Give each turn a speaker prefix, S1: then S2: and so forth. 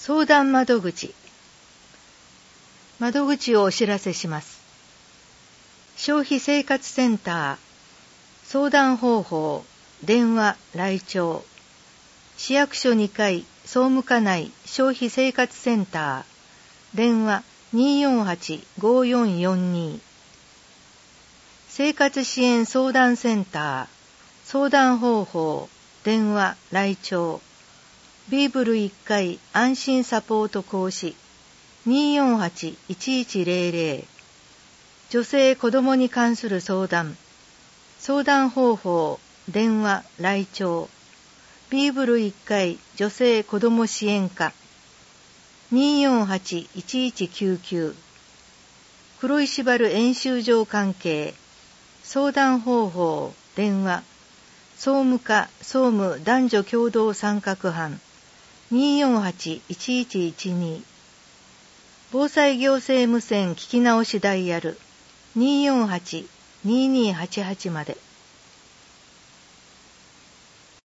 S1: 相談窓口。窓口をお知らせします。消費生活センター、相談方法、電話、来庁。市役所2階、総務課内消費生活センター、電話 248-5442。生活支援相談センター、相談方法、電話、来庁。ビーブル1階安心サポート講師 248-1100。女性子供に関する相談、相談方法、電話、来庁。ビーブル1階女性子供支援課 248-1199。黒石原演習場関係、相談方法、電話、総務課総務男女共同参画班 248-1112。防災行政無線聞き直しダイヤル 248-2288 まで。